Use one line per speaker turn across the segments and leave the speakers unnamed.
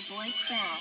boy Crack.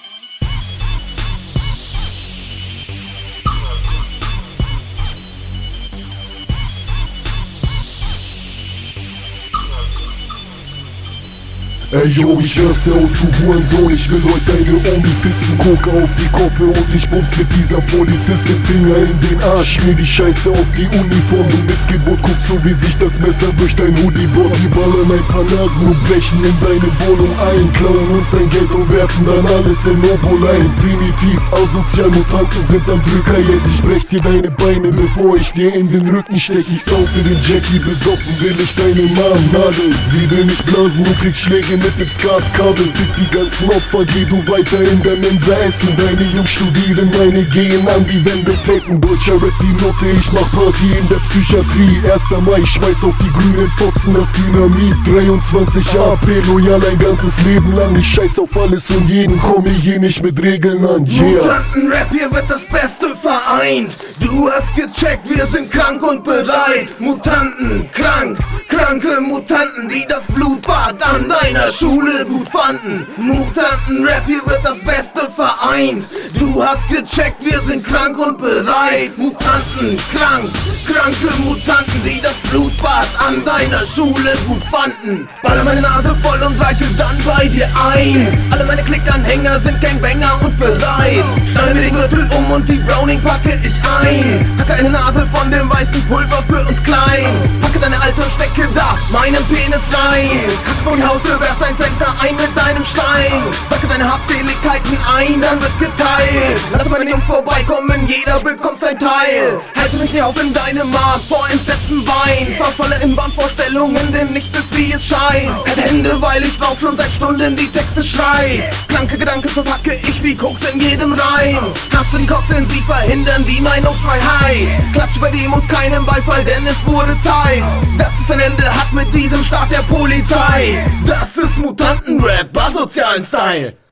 Ey yo, ich raste aus, du Hurensohn, ich will heute deine Omi fisten, Koke auf die Koppe und ich bums mit dieser Polizistin, Finger in den Arsch, mir die Scheiße auf die Uniform, du Missgeburt, guck so wie sich das Messer durch dein Hoodie bohrt, die ballern ein paar Nasen und brechen in deine Wohnung ein, klauen uns dein Geld und werfen dann alles in Obolein, primitiv, asozial, Mutanten sind am Drücker jetzt, ich brech dir deine Beine, bevor ich dir in den Rücken steck, ich saufe den Jackie, besoffen will ich deine Mom nageln, sie will nicht blasen, du kriegst Schläge mit dem Skatkabel, fick die ganzen Opfer, geh du weiter in der Mensa essen. Deine Jungs studieren, meine gehen an die Wände taken. Deutscher Rap die Note, ich mach Party in der Psychiatrie. 1. Mai, ich schmeiß auf die grünen Fotzen das Dynamit. 23 AP, loyal ein ganzes Leben lang. Ich scheiß auf alles und jeden, komme hier nicht mit Regeln an. Yeah.
Mutanten-Rap, hier wird das Beste vereint. Du hast gecheckt, wir sind krank und bereit. Mutanten, krank, kranke Mutanten, die das Blutbad an deiner Schule gut fanden. Mutanten-Rap, hier wird das Beste vereint. Du hast gecheckt, wir sind krank und bereit. Mutanten, krank, kranke Mutanten, die das Blutbad an deiner Schule gut fanden. Baller meine Nase voll und leite dann bei dir ein. Alle meine Klickanhänger sind Gangbanger und bereit. Schneide den Gürtel um und die Browning packe ich ein. Hacke eine Nase von dem weißen Pulver für uns klein. Packe deine Alte und stecke da meinen Penis rein. Hacke vor die Haustür, werf dein Fenster ein mit deinem Stein. Sacke deine Habseligkeiten ein, dann wird geteilt. Lass meine Jungs vorbeikommen, jeder bekommt sein Teil. Halte mich nicht auf in deinem Markt, vor Entsetzen wein. Verfalle in Wahnvorstellungen, denn nichts ist wie es scheint. Hätte Hände, weil ich drauf schon seit Stunden die Texte schrei. Kranke Gedanken verpacke ich wie Koks in jedem Reim. Hass im Kopf, denn sie verhindern die Meinungsfreiheit. Klatscht bei Demos keinen Beifall, denn es wurde Zeit. Dass es ein Ende hat mit diesem Staat der Polizei. Das ist Mutanten-Rap, asozialen Style.